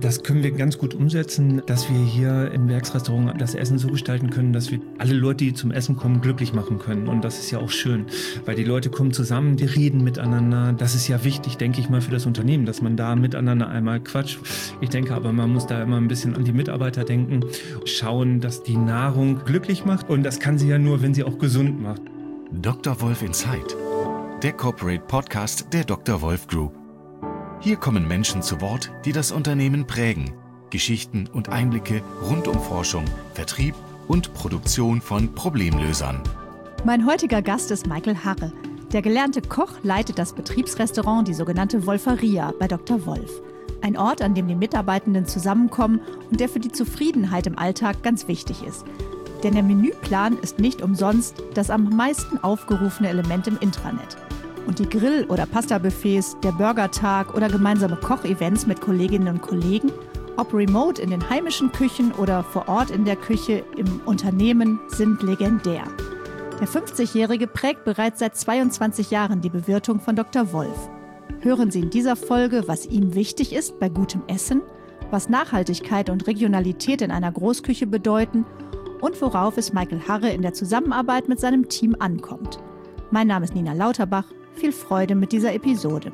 Das können wir ganz gut umsetzen, dass wir hier im Werksrestaurant das Essen so gestalten können, dass wir alle Leute, die zum Essen kommen, glücklich machen können. Und das ist ja auch schön, weil die Leute kommen zusammen, die reden miteinander. Das ist ja wichtig, denke ich mal, für das Unternehmen, dass man da miteinander einmal quatscht. Ich denke aber, man muss da immer ein bisschen an die Mitarbeiter denken, schauen, dass die Nahrung glücklich macht. Und das kann sie ja nur, wenn sie auch gesund macht. Dr. Wolf Inside, der Corporate Podcast der Dr. Wolf Group. Hier kommen Menschen zu Wort, die das Unternehmen prägen. Geschichten und Einblicke rund um Forschung, Vertrieb und Produktion von Problemlösern. Mein heutiger Gast ist Michael Harre. Der gelernte Koch leitet das Betriebsrestaurant, die sogenannte Wolferia bei Dr. Wolf. Ein Ort, an dem die Mitarbeitenden zusammenkommen und der für die Zufriedenheit im Alltag ganz wichtig ist. Denn der Menüplan ist nicht umsonst das am meisten aufgerufene Element im Intranet. Und die Grill- oder Pasta-Buffets, der Burgertag oder gemeinsame Kochevents mit Kolleginnen und Kollegen, ob remote in den heimischen Küchen oder vor Ort in der Küche im Unternehmen, sind legendär. Der 50-Jährige prägt bereits seit 22 Jahren die Bewirtung von Dr. Wolf. Hören Sie in dieser Folge, was ihm wichtig ist bei gutem Essen, was Nachhaltigkeit und Regionalität in einer Großküche bedeuten und worauf es Michael Harre in der Zusammenarbeit mit seinem Team ankommt. Mein Name ist Nina Lauterbach. Viel Freude mit dieser Episode.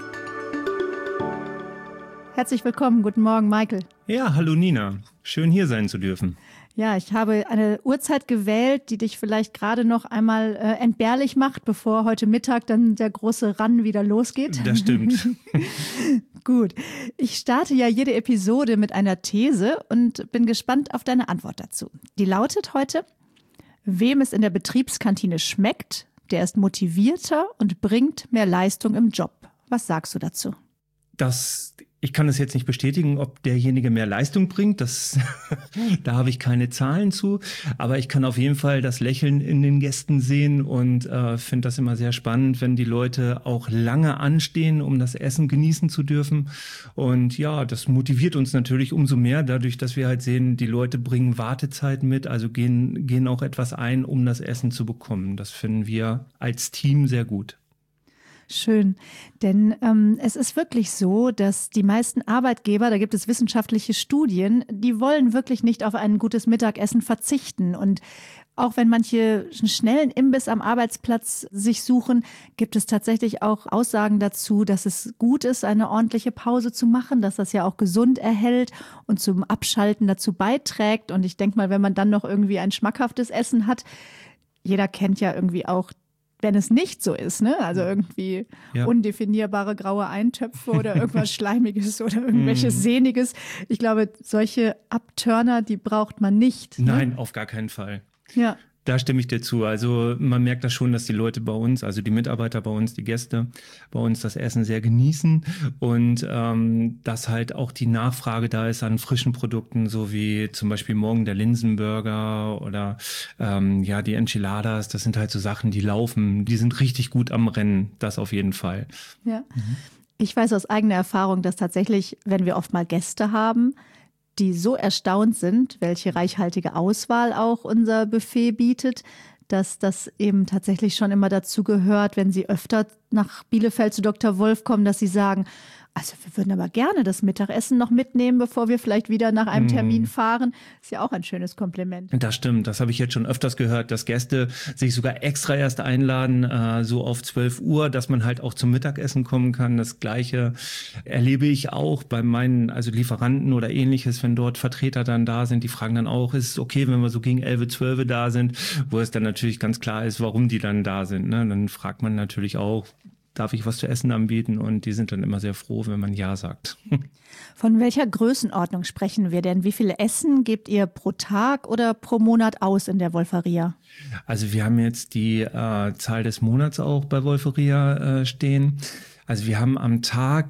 Herzlich willkommen. Guten Morgen, Michael. Ja, hallo Nina. Schön hier sein zu dürfen. Ja, ich habe eine Uhrzeit gewählt, die dich vielleicht gerade noch einmal entbehrlich macht, bevor heute Mittag dann der große Run wieder losgeht. Das stimmt. Gut. Ich starte ja jede Episode mit einer These und bin gespannt auf deine Antwort dazu. Die lautet heute: Wem es in der Betriebskantine schmeckt, der ist motivierter und bringt mehr Leistung im Job. Was sagst du dazu? Ich kann das jetzt nicht bestätigen, ob derjenige mehr Leistung bringt. Da habe ich keine Zahlen zu. Aber ich kann auf jeden Fall das Lächeln in den Gästen sehen und finde das immer sehr spannend, wenn die Leute auch lange anstehen, um das Essen genießen zu dürfen. Und ja, das motiviert uns natürlich umso mehr, dadurch, dass wir halt sehen, die Leute bringen Wartezeit mit, also gehen auch etwas ein, um das Essen zu bekommen. Das finden wir als Team sehr gut. Schön, denn es ist wirklich so, dass die meisten Arbeitgeber, da gibt es wissenschaftliche Studien, die wollen wirklich nicht auf ein gutes Mittagessen verzichten. Und auch wenn manche einen schnellen Imbiss am Arbeitsplatz sich suchen, gibt es tatsächlich auch Aussagen dazu, dass es gut ist, eine ordentliche Pause zu machen, dass das ja auch gesund erhält und zum Abschalten dazu beiträgt. Und ich denke mal, wenn man dann noch irgendwie ein schmackhaftes Essen hat, jeder kennt ja irgendwie auch, wenn es nicht so ist, ne? Also irgendwie undefinierbare graue Eintöpfe oder irgendwas Schleimiges oder irgendwelches Sehniges. Ich glaube, solche Abturner, die braucht man nicht. Ne? Nein, auf gar keinen Fall. Ja. Da stimme ich dir zu. Also man merkt das schon, dass die Leute bei uns, also die Mitarbeiter bei uns, die Gäste bei uns das Essen sehr genießen und dass halt auch die Nachfrage da ist an frischen Produkten, so wie zum Beispiel morgen der Linsenburger oder die Enchiladas. Das sind halt so Sachen, die laufen, die sind richtig gut am Rennen, das auf jeden Fall. Ja. Ich weiß aus eigener Erfahrung, dass tatsächlich, wenn wir oft mal Gäste haben, die so erstaunt sind, welche reichhaltige Auswahl auch unser Buffet bietet, dass das eben tatsächlich schon immer dazu gehört, wenn sie öfter nach Bielefeld zu Dr. Wolf kommen, dass sie sagen, also wir würden aber gerne das Mittagessen noch mitnehmen, bevor wir vielleicht wieder nach einem Termin fahren. Ist ja auch ein schönes Kompliment. Das stimmt, das habe ich jetzt schon öfters gehört, dass Gäste sich sogar extra erst einladen, so auf 12 Uhr, dass man halt auch zum Mittagessen kommen kann. Das Gleiche erlebe ich auch bei meinen Lieferanten oder ähnliches, wenn dort Vertreter dann da sind. Die fragen dann auch, ist es okay, wenn wir so gegen 11, 12 da sind, wo es dann natürlich ganz klar ist, warum die dann da sind. Ne? Dann fragt man natürlich auch, darf ich was zu essen anbieten? Und die sind dann immer sehr froh, wenn man Ja sagt. Von welcher Größenordnung sprechen wir denn? Wie viele Essen gebt ihr pro Tag oder pro Monat aus in der Wolferia? Also wir haben jetzt die Zahl des Monats auch bei Wolferia stehen. Also wir haben am Tag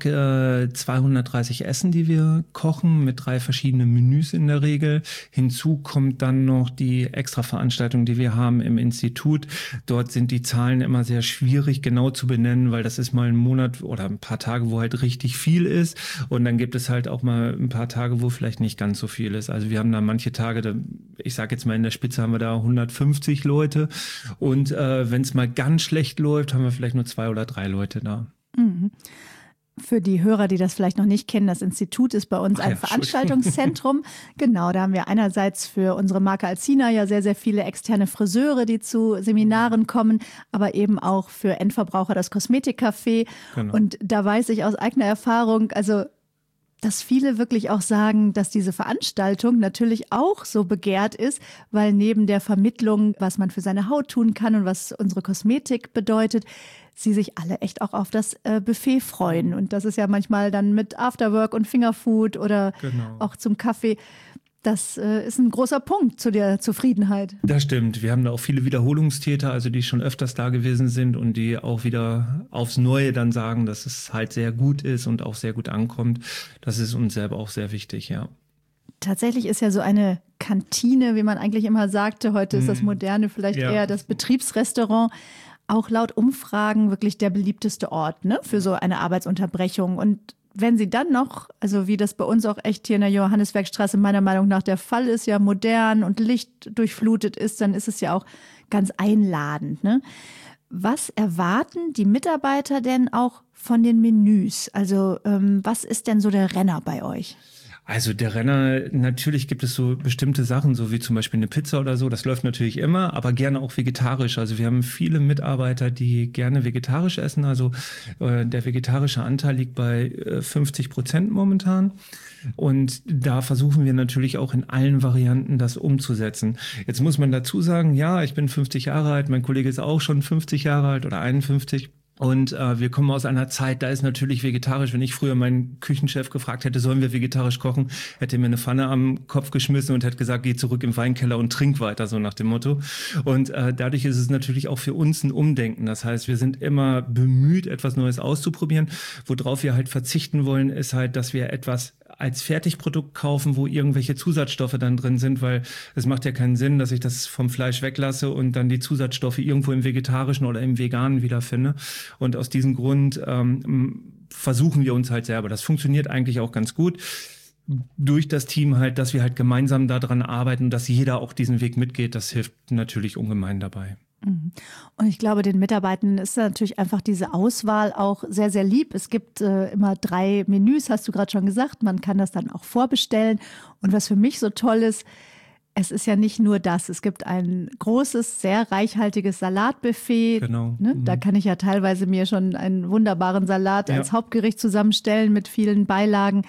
230 Essen, die wir kochen, mit 3 verschiedenen Menüs in der Regel. Hinzu kommt dann noch die Extra-Veranstaltung, die wir haben im Institut. Dort sind die Zahlen immer sehr schwierig genau zu benennen, weil das ist mal ein Monat oder ein paar Tage, wo halt richtig viel ist. Und dann gibt es halt auch mal ein paar Tage, wo vielleicht nicht ganz so viel ist. Also wir haben da manche Tage, ich sage jetzt mal in der Spitze haben wir da 150 Leute. Und wenn es mal ganz schlecht läuft, haben wir vielleicht nur 2 oder 3 Leute da. Mhm. Für die Hörer, die das vielleicht noch nicht kennen, das Institut ist bei uns ein Veranstaltungszentrum. Genau, da haben wir einerseits für unsere Marke Alcina ja sehr, sehr viele externe Friseure, die zu Seminaren kommen, aber eben auch für Endverbraucher das Kosmetikcafé. Genau. Und da weiß ich aus eigener Erfahrung, also dass viele wirklich auch sagen, dass diese Veranstaltung natürlich auch so begehrt ist, weil neben der Vermittlung, was man für seine Haut tun kann und was unsere Kosmetik bedeutet, sie sich alle echt auch auf das Buffet freuen. Und das ist ja manchmal dann mit Afterwork und Fingerfood oder auch zum Kaffee. Das ist ein großer Punkt zu der Zufriedenheit. Das stimmt. Wir haben da auch viele Wiederholungstäter, also die schon öfters da gewesen sind und die auch wieder aufs Neue dann sagen, dass es halt sehr gut ist und auch sehr gut ankommt. Das ist uns selber auch sehr wichtig, ja. Tatsächlich ist ja so eine Kantine, wie man eigentlich immer sagte, heute ist das Moderne vielleicht eher das Betriebsrestaurant, auch laut Umfragen wirklich der beliebteste Ort, ne, für so eine Arbeitsunterbrechung. Und wenn sie dann noch, also wie das bei uns auch echt hier in der Johannisbergstraße meiner Meinung nach der Fall ist, ja modern und lichtdurchflutet ist, dann ist es ja auch ganz einladend, ne? Was erwarten die Mitarbeiter denn auch von den Menüs? Also was ist denn so der Renner bei euch? Also der Renner, natürlich gibt es so bestimmte Sachen, so wie zum Beispiel eine Pizza oder so, das läuft natürlich immer, aber gerne auch vegetarisch. Also wir haben viele Mitarbeiter, die gerne vegetarisch essen, also der vegetarische Anteil liegt bei 50% momentan. Und da versuchen wir natürlich auch in allen Varianten das umzusetzen. Jetzt muss man dazu sagen, ja, ich bin 50 Jahre alt, mein Kollege ist auch schon 50 Jahre alt oder 51. Und wir kommen aus einer Zeit, da ist natürlich vegetarisch. Wenn ich früher meinen Küchenchef gefragt hätte, sollen wir vegetarisch kochen, hätte er mir eine Pfanne am Kopf geschmissen und hätte gesagt, geh zurück im Weinkeller und trink weiter, so nach dem Motto. Und dadurch ist es natürlich auch für uns ein Umdenken. Das heißt, wir sind immer bemüht, etwas Neues auszuprobieren. Worauf wir halt verzichten wollen, ist halt, dass wir etwas als Fertigprodukt kaufen, wo irgendwelche Zusatzstoffe dann drin sind, weil es macht ja keinen Sinn, dass ich das vom Fleisch weglasse und dann die Zusatzstoffe irgendwo im Vegetarischen oder im Veganen wiederfinde. Und aus diesem Grund versuchen wir uns halt selber. Das funktioniert eigentlich auch ganz gut durch das Team halt, dass wir halt gemeinsam daran arbeiten, dass jeder auch diesen Weg mitgeht. Das hilft natürlich ungemein dabei. Und ich glaube, den Mitarbeitenden ist natürlich einfach diese Auswahl auch sehr, sehr lieb. Es gibt immer 3 Menüs, hast du gerade schon gesagt. Man kann das dann auch vorbestellen. Und was für mich so toll ist, es ist ja nicht nur das. Es gibt ein großes, sehr reichhaltiges Salatbuffet. Genau. Ne? Da kann ich ja teilweise mir schon einen wunderbaren Salat als Hauptgericht zusammenstellen mit vielen Beilagen.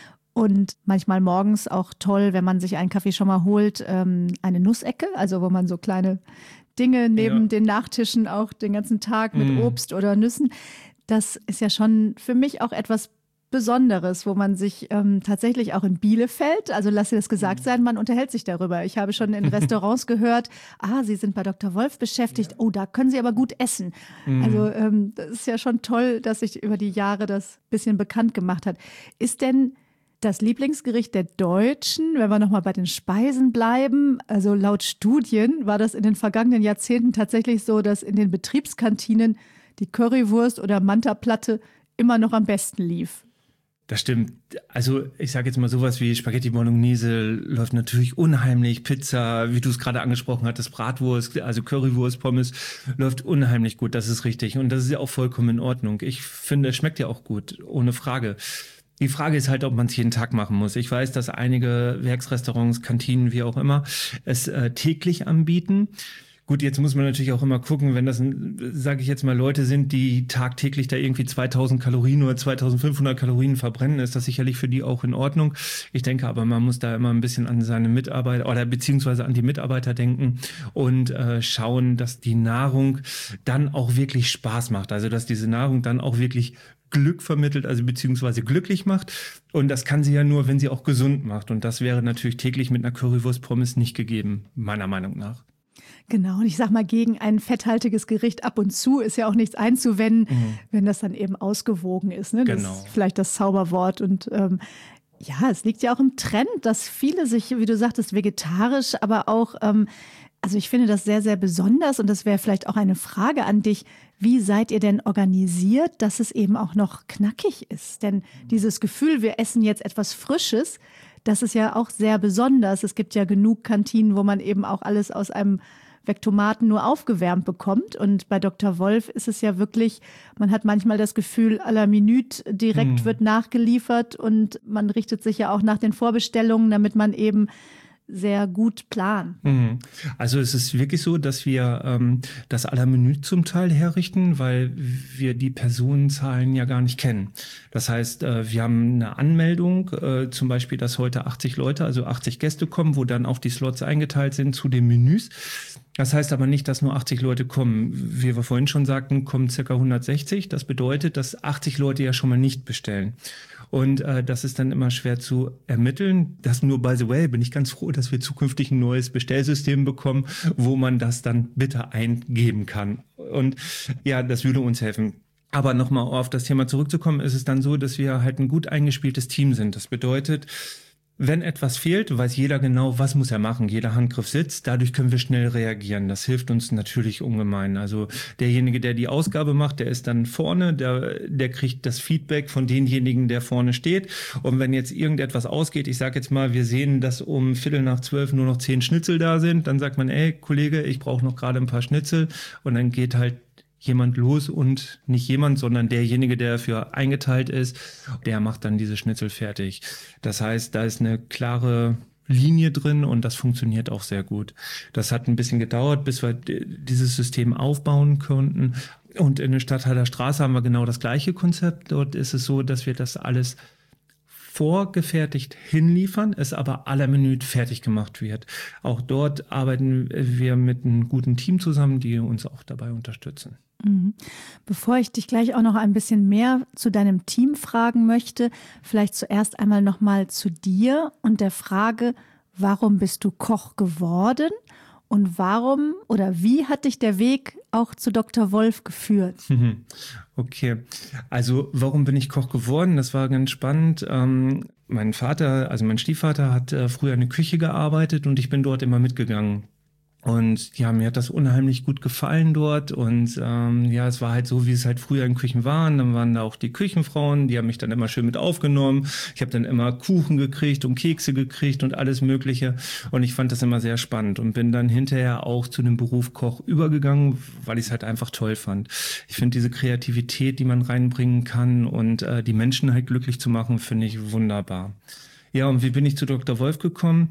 Und manchmal morgens auch toll, wenn man sich einen Kaffee schon mal holt, eine Nussecke, also wo man so kleine Dinge neben den Nachtischen auch den ganzen Tag mit Obst oder Nüssen. Das ist ja schon für mich auch etwas Besonderes, wo man sich tatsächlich auch in Bielefeld, also lass dir das gesagt sein, man unterhält sich darüber. Ich habe schon in Restaurants gehört, Sie sind bei Dr. Wolf beschäftigt, oh, da können Sie aber gut essen. Also das ist ja schon toll, dass sich über die Jahre das ein bisschen bekannt gemacht hat. Ist denn das Lieblingsgericht der Deutschen, wenn wir nochmal bei den Speisen bleiben, also laut Studien war das in den vergangenen Jahrzehnten tatsächlich so, dass in den Betriebskantinen die Currywurst oder Manta-Platte immer noch am besten lief. Das stimmt. Also ich sage jetzt mal sowas wie Spaghetti Bolognese läuft natürlich unheimlich. Pizza, wie du es gerade angesprochen hattest, Bratwurst, also Currywurst, Pommes läuft unheimlich gut. Das ist richtig und das ist ja auch vollkommen in Ordnung. Ich finde, es schmeckt ja auch gut, ohne Frage. Die Frage ist halt, ob man es jeden Tag machen muss. Ich weiß, dass einige Werksrestaurants, Kantinen, wie auch immer, es täglich anbieten. Gut, jetzt muss man natürlich auch immer gucken, wenn das, sage ich jetzt mal, Leute sind, die tagtäglich da irgendwie 2000 Kalorien oder 2500 Kalorien verbrennen, ist das sicherlich für die auch in Ordnung. Ich denke aber, man muss da immer ein bisschen an seine Mitarbeiter oder beziehungsweise an die Mitarbeiter denken und schauen, dass die Nahrung dann auch wirklich Spaß macht. Also, dass diese Nahrung dann auch wirklich Glück vermittelt, also beziehungsweise glücklich macht. Und das kann sie ja nur, wenn sie auch gesund macht. Und das wäre natürlich täglich mit einer Currywurst-Pommes nicht gegeben, meiner Meinung nach. Genau, und ich sag mal, gegen ein fetthaltiges Gericht ab und zu ist ja auch nichts einzuwenden, wenn das dann eben ausgewogen ist. Ne? Das ist vielleicht das Zauberwort. Und ja, es liegt ja auch im Trend, dass viele sich, wie du sagtest, vegetarisch, aber auch, also ich finde das sehr, sehr besonders und das wäre vielleicht auch eine Frage an dich. Wie seid ihr denn organisiert, dass es eben auch noch knackig ist? Denn dieses Gefühl, wir essen jetzt etwas Frisches, das ist ja auch sehr besonders. Es gibt ja genug Kantinen, wo man eben auch alles aus einem Vektomaten nur aufgewärmt bekommt. Und bei Dr. Wolf ist es ja wirklich, man hat manchmal das Gefühl, à la minute direkt wird nachgeliefert und man richtet sich ja auch nach den Vorbestellungen, damit man eben sehr gut planen. Also es ist wirklich so, dass wir das à la minute zum Teil herrichten, weil wir die Personenzahlen ja gar nicht kennen. Das heißt, wir haben eine Anmeldung, zum Beispiel, dass heute 80 Leute, also 80 Gäste kommen, wo dann auch die Slots eingeteilt sind zu den Menüs. Das heißt aber nicht, dass nur 80 Leute kommen. Wie wir vorhin schon sagten, kommen ca. 160. Das bedeutet, dass 80 Leute ja schon mal nicht bestellen. Und das ist dann immer schwer zu ermitteln. Das nur, by the way, bin ich ganz froh, dass wir zukünftig ein neues Bestellsystem bekommen, wo man das dann bitte eingeben kann. Und ja, das würde uns helfen. Aber nochmal auf das Thema zurückzukommen, ist es dann so, dass wir halt ein gut eingespieltes Team sind. Das bedeutet, wenn etwas fehlt, weiß jeder genau, was muss er machen. Jeder Handgriff sitzt. Dadurch können wir schnell reagieren. Das hilft uns natürlich ungemein. Also derjenige, der die Ausgabe macht, der ist dann vorne, der kriegt das Feedback von denjenigen, der vorne steht. Und wenn jetzt irgendetwas ausgeht, ich sage jetzt mal, wir sehen, dass um 11:45 nur noch 10 Schnitzel da sind, dann sagt man, ey Kollege, ich brauche noch gerade ein paar Schnitzel. Und dann geht halt jemand los und nicht jemand, sondern derjenige, der dafür eingeteilt ist, der macht dann diese Schnitzel fertig. Das heißt, da ist eine klare Linie drin und das funktioniert auch sehr gut. Das hat ein bisschen gedauert, bis wir dieses System aufbauen konnten. Und in der Stadthaller Straße haben wir genau das gleiche Konzept. Dort ist es so, dass wir das alles vorgefertigt hinliefern, es aber à la minute fertig gemacht wird. Auch dort arbeiten wir mit einem guten Team zusammen, die uns auch dabei unterstützen. Bevor ich dich gleich auch noch ein bisschen mehr zu deinem Team fragen möchte, vielleicht zuerst einmal noch mal zu dir und der Frage, warum bist du Koch geworden und warum oder wie hat dich der Weg auch zu Dr. Wolf geführt? Okay, also warum bin ich Koch geworden? Das war ganz spannend. Mein Vater, also mein Stiefvater hat früher in der Küche gearbeitet und ich bin dort immer mitgegangen. Und ja, mir hat das unheimlich gut gefallen dort und ja, es war halt so, wie es halt früher in Küchen waren. Dann waren da auch die Küchenfrauen, die haben mich dann immer schön mit aufgenommen. Ich habe dann immer Kuchen gekriegt und Kekse gekriegt und alles Mögliche. Und ich fand das immer sehr spannend und bin dann hinterher auch zu dem Beruf Koch übergegangen, weil ich es halt einfach toll fand. Ich finde diese Kreativität, die man reinbringen kann und die Menschen halt glücklich zu machen, finde ich wunderbar. Ja, und wie bin ich zu Dr. Wolf gekommen?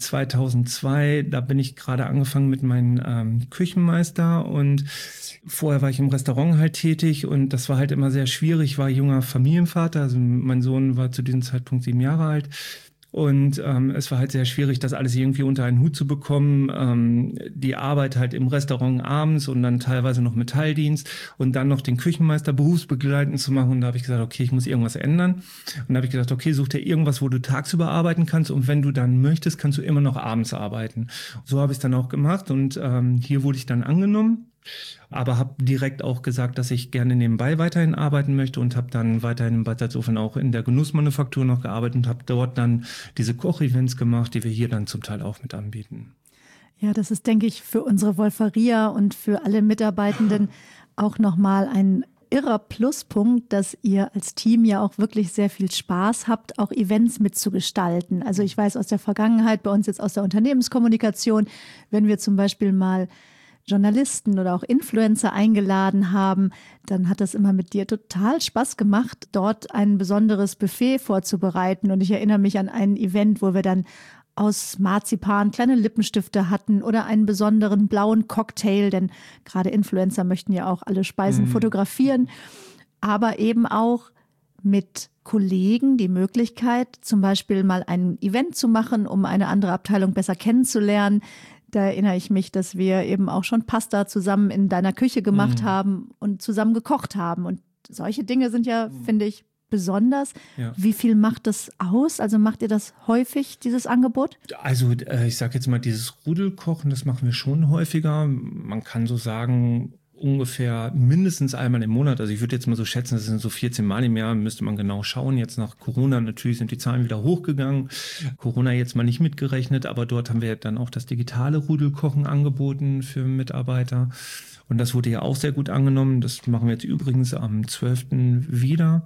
2002, da bin ich gerade angefangen mit meinem Küchenmeister und vorher war ich im Restaurant halt tätig und das war halt immer sehr schwierig. Ich war junger Familienvater, also mein Sohn war zu diesem Zeitpunkt 7 Jahre alt. Und es war halt sehr schwierig, das alles irgendwie unter einen Hut zu bekommen. Die Arbeit halt im Restaurant abends und dann teilweise noch mit Teildienst und dann noch den Küchenmeister berufsbegleitend zu machen. Und da habe ich gesagt, okay, ich muss irgendwas ändern. Und da habe ich gesagt, okay, such dir irgendwas, wo du tagsüber arbeiten kannst. Und wenn du dann möchtest, kannst du immer noch abends arbeiten. So habe ich es dann auch gemacht und hier wurde ich dann angenommen. Aber habe direkt auch gesagt, dass ich gerne nebenbei weiterhin arbeiten möchte und habe dann weiterhin in Bad Salzuflen auch in der Genussmanufaktur noch gearbeitet und habe dort dann diese Kochevents gemacht, die wir hier dann zum Teil auch mit anbieten. Ja, das ist, denke ich, für unsere Wolferia und für alle Mitarbeitenden auch nochmal ein irrer Pluspunkt, dass ihr als Team ja auch wirklich sehr viel Spaß habt, auch Events mitzugestalten. Also ich weiß aus der Vergangenheit, bei uns jetzt aus der Unternehmenskommunikation, wenn wir zum Beispiel mal Journalisten oder auch Influencer eingeladen haben, dann hat das immer mit dir total Spaß gemacht, dort ein besonderes Buffet vorzubereiten. Und ich erinnere mich an ein Event, wo wir dann aus Marzipan kleine Lippenstifte hatten oder einen besonderen blauen Cocktail, denn gerade Influencer möchten ja auch alle Speisen fotografieren, aber eben auch mit Kollegen die Möglichkeit, zum Beispiel mal ein Event zu machen, um eine andere Abteilung besser kennenzulernen. Da erinnere ich mich, dass wir eben auch schon Pasta zusammen in deiner Küche gemacht haben und zusammen gekocht haben. Und solche Dinge sind ja, finde ich, besonders. Ja. Wie viel macht das aus? Also macht ihr das häufig, dieses Angebot? Also ich sage jetzt mal, dieses Rudelkochen, das machen wir schon häufiger. Man kann so sagen, ungefähr mindestens einmal im Monat. Also ich würde jetzt mal so schätzen, das sind so 14 Mal im Jahr, müsste man genau schauen. Jetzt nach Corona natürlich sind die Zahlen wieder hochgegangen. Corona jetzt mal nicht mitgerechnet, aber dort haben wir dann auch das digitale Rudelkochen angeboten für Mitarbeiter. Und das wurde ja auch sehr gut angenommen. Das machen wir jetzt übrigens am 12. wieder.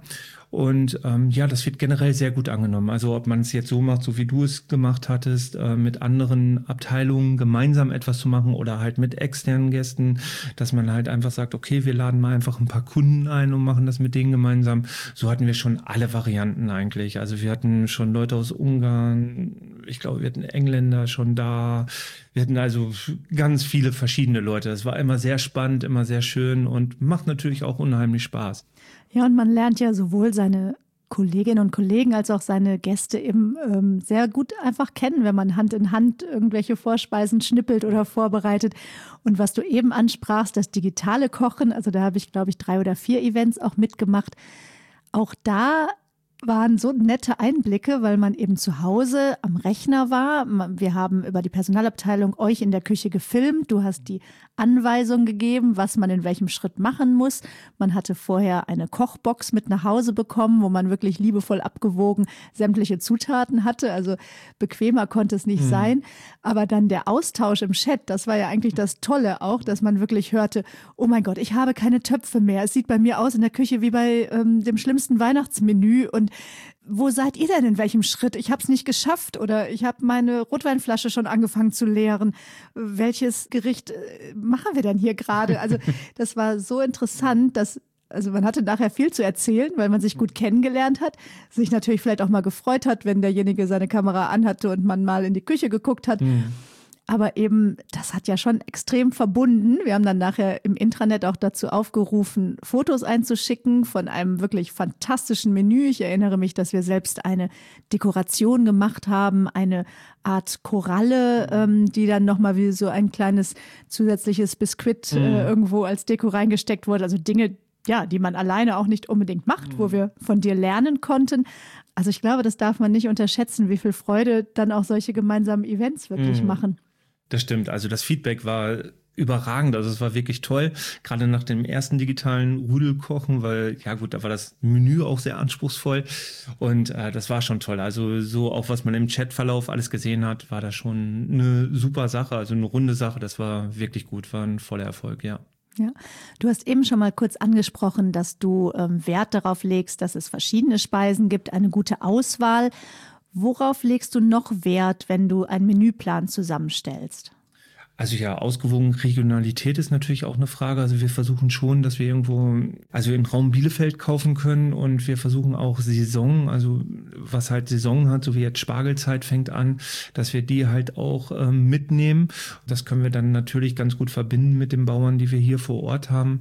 Und das wird generell sehr gut angenommen. Also ob man es jetzt so macht, so wie du es gemacht hattest, mit anderen Abteilungen gemeinsam etwas zu machen oder halt mit externen Gästen, dass man halt einfach sagt, okay, wir laden mal einfach ein paar Kunden ein und machen das mit denen gemeinsam. So hatten wir schon alle Varianten eigentlich. Also wir hatten schon Leute aus Ungarn, ich glaube, wir hatten Engländer schon da. Wir hatten also ganz viele verschiedene Leute. Es war immer sehr spannend, immer sehr schön und macht natürlich auch unheimlich Spaß. Ja, und man lernt ja sowohl seine Kolleginnen und Kollegen als auch seine Gäste eben sehr gut einfach kennen, wenn man Hand in Hand irgendwelche Vorspeisen schnippelt oder vorbereitet. Und was du eben ansprachst, das digitale Kochen, also da habe ich, glaube ich, 3 oder 4 Events auch mitgemacht. Auch da waren so nette Einblicke, weil man eben zu Hause am Rechner war. Wir haben über die Personalabteilung euch in der Küche gefilmt. Du hast die Anweisung gegeben, was man in welchem Schritt machen muss. Man hatte vorher eine Kochbox mit nach Hause bekommen, wo man wirklich liebevoll abgewogen sämtliche Zutaten hatte. Also bequemer konnte es nicht sein. Aber dann der Austausch im Chat, das war ja eigentlich das Tolle auch, dass man wirklich hörte, oh mein Gott, ich habe keine Töpfe mehr. Es sieht bei mir aus in der Küche wie bei dem schlimmsten Weihnachtsmenü. Und wo seid ihr denn in welchem Schritt? Ich habe es nicht geschafft oder ich habe meine Rotweinflasche schon angefangen zu leeren. Welches Gericht machen wir denn hier gerade? Also das war so interessant, also man hatte nachher viel zu erzählen, weil man sich gut kennengelernt hat, sich natürlich vielleicht auch mal gefreut hat, wenn derjenige seine Kamera anhatte und man mal in die Küche geguckt hat. Aber eben, das hat ja schon extrem verbunden. Wir haben dann nachher im Intranet auch dazu aufgerufen, Fotos einzuschicken von einem wirklich fantastischen Menü. Ich erinnere mich, dass wir selbst eine Dekoration gemacht haben, eine Art Koralle, die dann nochmal wie so ein kleines zusätzliches Biskuit irgendwo als Deko reingesteckt wurde. Also Dinge, ja, die man alleine auch nicht unbedingt macht, wo wir von dir lernen konnten. Also ich glaube, das darf man nicht unterschätzen, wie viel Freude dann auch solche gemeinsamen Events wirklich machen. Das stimmt. Also das Feedback war überragend. Also es war wirklich toll. Gerade nach dem ersten digitalen Rudelkochen, weil, ja gut, da war das Menü auch sehr anspruchsvoll. Und das war schon toll. Also so auch, was man im Chatverlauf alles gesehen hat, war das schon eine super Sache. Also eine runde Sache. Das war wirklich gut. War ein voller Erfolg, ja. Ja, du hast eben schon mal kurz angesprochen, dass du Wert darauf legst, dass es verschiedene Speisen gibt, eine gute Auswahl. Worauf legst du noch Wert, wenn du einen Menüplan zusammenstellst? Also ja, ausgewogen Regionalität ist natürlich auch eine Frage. Also wir versuchen schon, dass wir irgendwo, also in Raum Bielefeld kaufen können und wir versuchen auch Saison, also was halt Saison hat, so wie jetzt Spargelzeit fängt an, dass wir die halt auch mitnehmen. Das können wir dann natürlich ganz gut verbinden mit den Bauern, die wir hier vor Ort haben.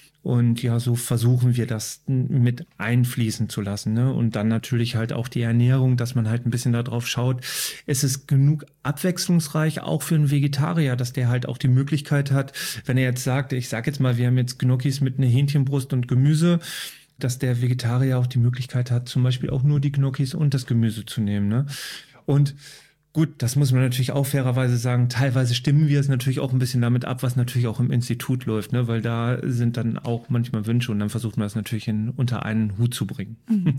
Und ja, so versuchen wir das mit einfließen zu lassen, ne? Und dann natürlich halt auch die Ernährung, dass man halt ein bisschen darauf schaut, ist es genug abwechslungsreich, auch für einen Vegetarier, dass der halt auch die Möglichkeit hat, wenn er jetzt sagt, ich sag jetzt mal, wir haben jetzt Gnocchis mit einer Hähnchenbrust und Gemüse, dass der Vegetarier auch die Möglichkeit hat, zum Beispiel auch nur die Gnocchis und das Gemüse zu nehmen, ne? Und gut, das muss man natürlich auch fairerweise sagen. Teilweise stimmen wir es natürlich auch ein bisschen damit ab, was natürlich auch im Institut läuft, ne? Weil da sind dann auch manchmal Wünsche und dann versucht man das natürlich unter einen Hut zu bringen.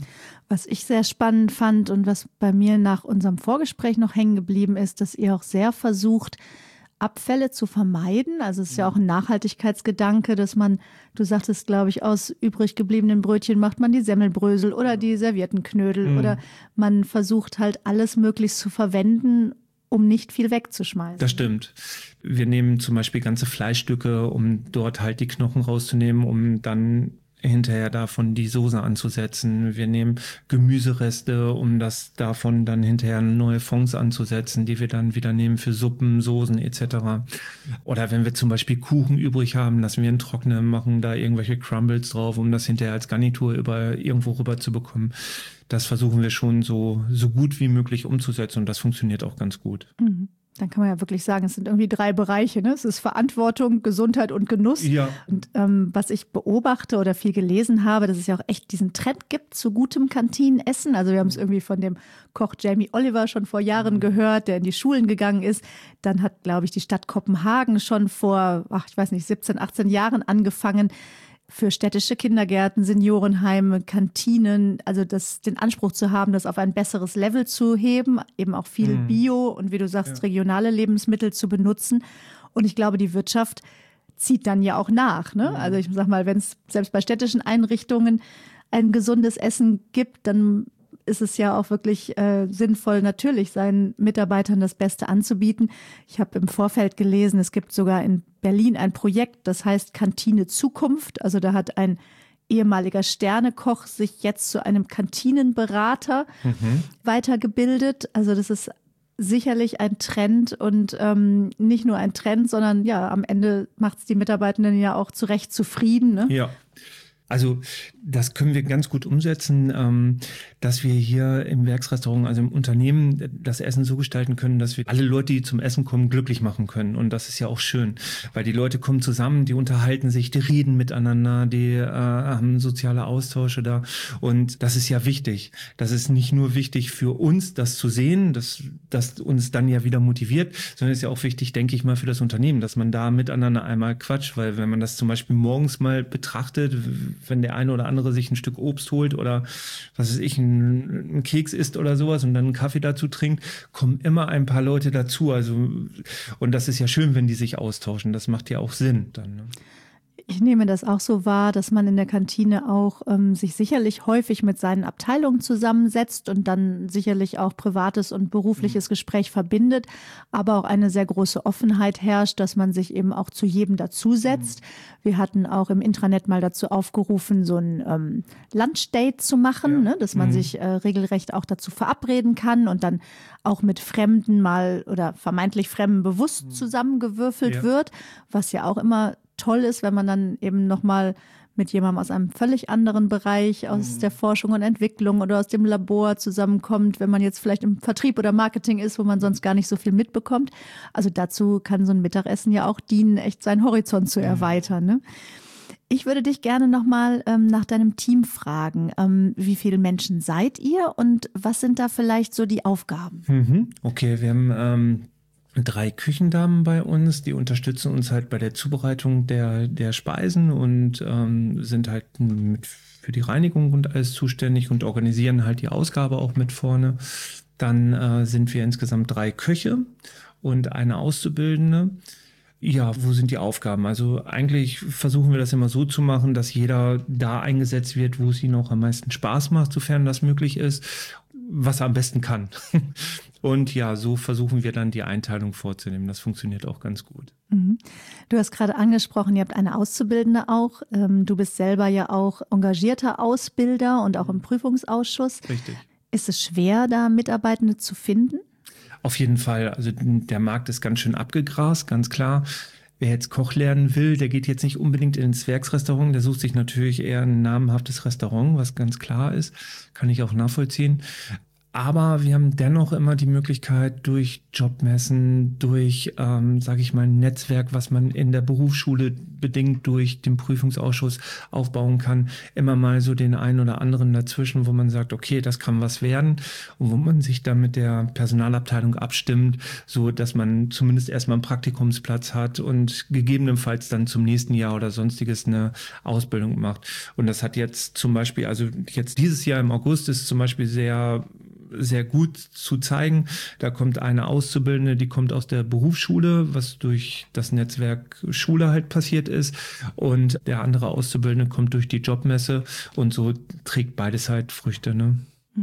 Was ich sehr spannend fand und was bei mir nach unserem Vorgespräch noch hängen geblieben ist, dass ihr auch sehr versucht, Abfälle zu vermeiden. Also es ist ja auch ein Nachhaltigkeitsgedanke, dass man, du sagtest, glaube ich, aus übrig gebliebenen Brötchen macht man die Semmelbrösel oder die servierten Knödel oder man versucht halt alles möglichst zu verwenden, um nicht viel wegzuschmeißen. Das stimmt. Wir nehmen zum Beispiel ganze Fleischstücke, um dort halt die Knochen rauszunehmen, um dann hinterher davon die Soße anzusetzen. Wir nehmen Gemüsereste, um das davon dann hinterher neue Fonds anzusetzen, die wir dann wieder nehmen für Suppen, Soßen etc. Oder wenn wir zum Beispiel Kuchen übrig haben, lassen wir ihn trocknen, machen da irgendwelche Crumbles drauf, um das hinterher als Garnitur irgendwo rüber zu bekommen. Das versuchen wir schon so gut wie möglich umzusetzen und das funktioniert auch ganz gut. Dann kann man ja wirklich sagen, es sind irgendwie 3 Bereiche, ne? Es ist Verantwortung, Gesundheit und Genuss. Ja. Und was ich beobachte oder viel gelesen habe, dass es ja auch echt diesen Trend gibt zu gutem Kantinenessen. Also wir haben es irgendwie von dem Koch Jamie Oliver schon vor Jahren gehört, der in die Schulen gegangen ist. Dann hat, glaube ich, die Stadt Kopenhagen schon vor, 17, 18 Jahren angefangen, für städtische Kindergärten, Seniorenheime, Kantinen, also den Anspruch zu haben, das auf ein besseres Level zu heben, eben auch viel Bio und wie du sagst, regionale Lebensmittel zu benutzen. Und ich glaube, die Wirtschaft zieht dann ja auch nach, ne? Also ich sag mal, wenn es selbst bei städtischen Einrichtungen ein gesundes Essen gibt, dann ist es ja auch wirklich sinnvoll, natürlich seinen Mitarbeitern das Beste anzubieten. Ich habe im Vorfeld gelesen, es gibt sogar in Berlin ein Projekt, das heißt Kantine Zukunft. Also da hat ein ehemaliger Sternekoch sich jetzt zu einem Kantinenberater weitergebildet. Also das ist sicherlich ein Trend und nicht nur ein Trend, sondern ja, am Ende macht es die Mitarbeitenden ja auch zu Recht zufrieden. Ne? Ja. Also das können wir ganz gut umsetzen, dass wir hier im Werksrestaurant, also im Unternehmen, das Essen so gestalten können, dass wir alle Leute, die zum Essen kommen, glücklich machen können. Und das ist ja auch schön, weil die Leute kommen zusammen, die unterhalten sich, die reden miteinander, die haben soziale Austausche da. Und das ist ja wichtig. Das ist nicht nur wichtig für uns, das zu sehen, das uns dann ja wieder motiviert, sondern ist ja auch wichtig, denke ich mal, für das Unternehmen, dass man da miteinander einmal quatscht. Weil wenn man das zum Beispiel morgens mal betrachtet, wenn der eine oder andere sich ein Stück Obst holt oder was weiß ich, einen Keks isst oder sowas und dann einen Kaffee dazu trinkt, kommen immer ein paar Leute dazu. Also, und das ist ja schön, wenn die sich austauschen. Das macht ja auch Sinn dann. Ne? Ich nehme das auch so wahr, dass man in der Kantine auch sich sicherlich häufig mit seinen Abteilungen zusammensetzt und dann sicherlich auch privates und berufliches Gespräch verbindet, aber auch eine sehr große Offenheit herrscht, dass man sich eben auch zu jedem dazusetzt. Wir hatten auch im Intranet mal dazu aufgerufen, so ein Lunchdate zu machen, ne? Dass man sich regelrecht auch dazu verabreden kann und dann auch mit Fremden mal oder vermeintlich Fremden bewusst zusammengewürfelt wird, was ja auch immer toll ist, wenn man dann eben nochmal mit jemandem aus einem völlig anderen Bereich, aus der Forschung und Entwicklung oder aus dem Labor zusammenkommt, wenn man jetzt vielleicht im Vertrieb oder Marketing ist, wo man sonst gar nicht so viel mitbekommt. Also dazu kann so ein Mittagessen ja auch dienen, echt seinen Horizont zu erweitern. Ne? Ich würde dich gerne nochmal nach deinem Team fragen. Wie viele Menschen seid ihr und was sind da vielleicht so die Aufgaben? Okay, wir haben 3 Küchendamen bei uns, die unterstützen uns halt bei der Zubereitung der Speisen und sind halt für die Reinigung und alles zuständig und organisieren halt die Ausgabe auch mit vorne. Dann sind wir insgesamt 3 Köche und eine Auszubildende. Ja, wo sind die Aufgaben? Also eigentlich versuchen wir das immer so zu machen, dass jeder da eingesetzt wird, wo es ihnen auch am meisten Spaß macht, sofern das möglich ist, was er am besten kann. Und ja, so versuchen wir dann die Einteilung vorzunehmen. Das funktioniert auch ganz gut. Du hast gerade angesprochen, ihr habt eine Auszubildende auch. Du bist selber ja auch engagierter Ausbilder und auch im Prüfungsausschuss. Richtig. Ist es schwer, da Mitarbeitende zu finden? Auf jeden Fall. Also der Markt ist ganz schön abgegrast, ganz klar. Wer jetzt Koch lernen will, der geht jetzt nicht unbedingt ins Werksrestaurant. Der sucht sich natürlich eher ein namenhaftes Restaurant, was ganz klar ist. Kann ich auch nachvollziehen. Aber wir haben dennoch immer die Möglichkeit, durch Jobmessen, durch, sage ich mal, ein Netzwerk, was man in der Berufsschule bedingt durch den Prüfungsausschuss aufbauen kann, immer mal so den einen oder anderen dazwischen, wo man sagt, okay, das kann was werden und wo man sich dann mit der Personalabteilung abstimmt, so dass man zumindest erstmal einen Praktikumsplatz hat und gegebenenfalls dann zum nächsten Jahr oder sonstiges eine Ausbildung macht. Und das hat jetzt zum Beispiel, also jetzt dieses Jahr im August ist zum Beispiel sehr gut zu zeigen. Da kommt eine Auszubildende, die kommt aus der Berufsschule, was durch das Netzwerk Schule halt passiert ist. Und der andere Auszubildende kommt durch die Jobmesse. Und so trägt beides halt Früchte. Ne?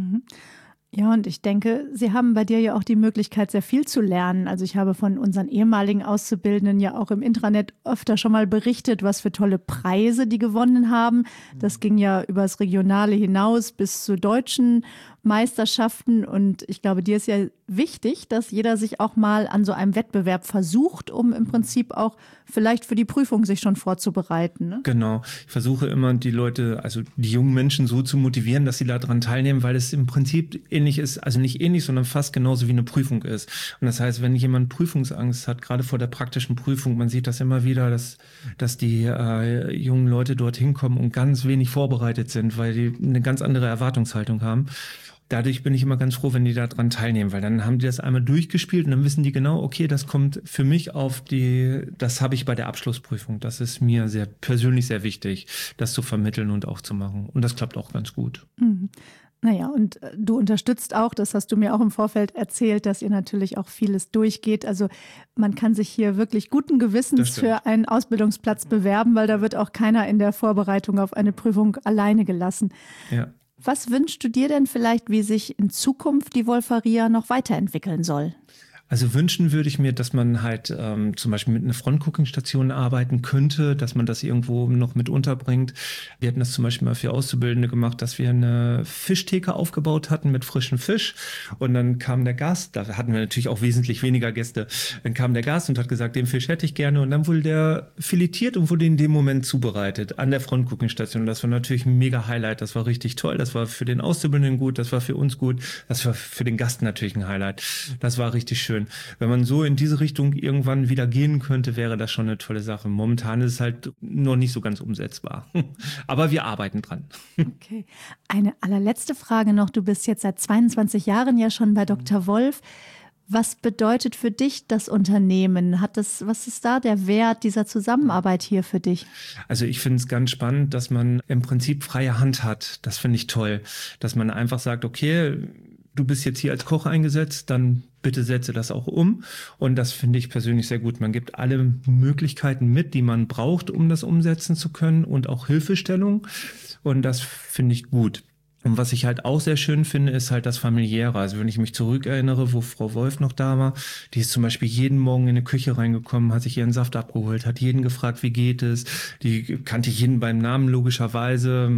Ja, und ich denke, Sie haben bei dir ja auch die Möglichkeit, sehr viel zu lernen. Also ich habe von unseren ehemaligen Auszubildenden ja auch im Intranet öfter schon mal berichtet, was für tolle Preise die gewonnen haben. Das ging ja übers Regionale hinaus bis zu deutschen Meisterschaften. Und ich glaube, dir ist ja wichtig, dass jeder sich auch mal an so einem Wettbewerb versucht, um im Prinzip auch vielleicht für die Prüfung sich schon vorzubereiten. Ne? Genau. Ich versuche immer die Leute, also die jungen Menschen so zu motivieren, dass sie daran teilnehmen, weil es im Prinzip ähnlich ist, also nicht ähnlich, sondern fast genauso wie eine Prüfung ist. Und das heißt, wenn jemand Prüfungsangst hat, gerade vor der praktischen Prüfung, man sieht das immer wieder, dass die jungen Leute dorthin kommen und ganz wenig vorbereitet sind, weil die eine ganz andere Erwartungshaltung haben. Dadurch bin ich immer ganz froh, wenn die daran teilnehmen, weil dann haben die das einmal durchgespielt und dann wissen die genau, okay, das kommt für mich das habe ich bei der Abschlussprüfung. Das ist mir persönlich sehr wichtig, das zu vermitteln und auch zu machen. Und das klappt auch ganz gut. Naja, und du unterstützt auch, das hast du mir auch im Vorfeld erzählt, dass ihr natürlich auch vieles durchgeht. Also man kann sich hier wirklich guten Gewissens für einen Ausbildungsplatz bewerben, weil da wird auch keiner in der Vorbereitung auf eine Prüfung alleine gelassen. Ja. Was wünschst du dir denn vielleicht, wie sich in Zukunft die Wolferia noch weiterentwickeln soll? Also wünschen würde ich mir, dass man halt zum Beispiel mit einer Front-Cooking-Station arbeiten könnte, dass man das irgendwo noch mit unterbringt. Wir hatten das zum Beispiel mal für Auszubildende gemacht, dass wir eine Fischtheke aufgebaut hatten mit frischem Fisch. Und dann kam der Gast, da hatten wir natürlich auch wesentlich weniger Gäste, dann kam der Gast und hat gesagt, den Fisch hätte ich gerne. Und dann wurde der filetiert und wurde in dem Moment zubereitet an der Front-Cooking-Station. Das war natürlich ein mega Highlight, das war richtig toll. Das war für den Auszubildenden gut, das war für uns gut, das war für den Gast natürlich ein Highlight. Das war richtig schön. Wenn man so in diese Richtung irgendwann wieder gehen könnte, wäre das schon eine tolle Sache. Momentan ist es halt noch nicht so ganz umsetzbar. Aber wir arbeiten dran. Okay. Eine allerletzte Frage noch. Du bist jetzt seit 22 Jahren ja schon bei Dr. Wolf. Was bedeutet für dich das Unternehmen? Was ist da der Wert dieser Zusammenarbeit hier für dich? Also ich finde es ganz spannend, dass man im Prinzip freie Hand hat. Das finde ich toll. Dass man einfach sagt, okay, du bist jetzt hier als Koch eingesetzt, dann bitte setze das auch um. Und das finde ich persönlich sehr gut. Man gibt alle Möglichkeiten mit, die man braucht, um das umsetzen zu können und auch Hilfestellung. Und das finde ich gut. Und was ich halt auch sehr schön finde, ist halt das Familiäre. Also wenn ich mich zurückerinnere, wo Frau Wolf noch da war, die ist zum Beispiel jeden Morgen in die Küche reingekommen, hat sich ihren Saft abgeholt, hat jeden gefragt, wie geht es. Die kannte jeden beim Namen logischerweise.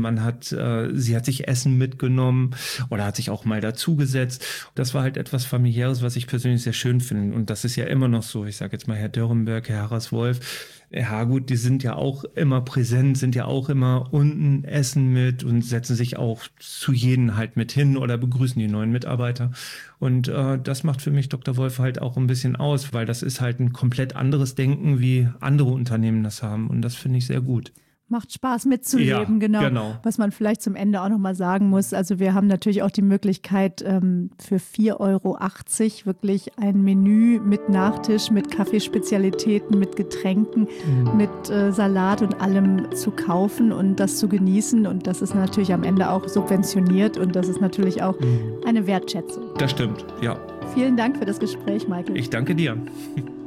Sie hat sich Essen mitgenommen oder hat sich auch mal dazugesetzt. Das war halt etwas Familiäres, was ich persönlich sehr schön finde. Und das ist ja immer noch so. Ich sage jetzt mal Herr Dörrenberg, Herr Harras-Wolf. Ja gut, die sind ja auch immer präsent, sind ja auch immer unten, essen mit und setzen sich auch zu jedem halt mit hin oder begrüßen die neuen Mitarbeiter. Und das macht für mich Dr. Wolf halt auch ein bisschen aus, weil das ist halt ein komplett anderes Denken, wie andere Unternehmen das haben. Und das finde ich sehr gut. Macht Spaß mitzuleben, ja, genau. Was man vielleicht zum Ende auch nochmal sagen muss. Also wir haben natürlich auch die Möglichkeit, für 4,80 € wirklich ein Menü mit Nachtisch, mit Kaffeespezialitäten, mit Getränken, mit Salat und allem zu kaufen und das zu genießen. Und das ist natürlich am Ende auch subventioniert und das ist natürlich auch eine Wertschätzung. Das stimmt, ja. Vielen Dank für das Gespräch, Michael. Ich danke dir.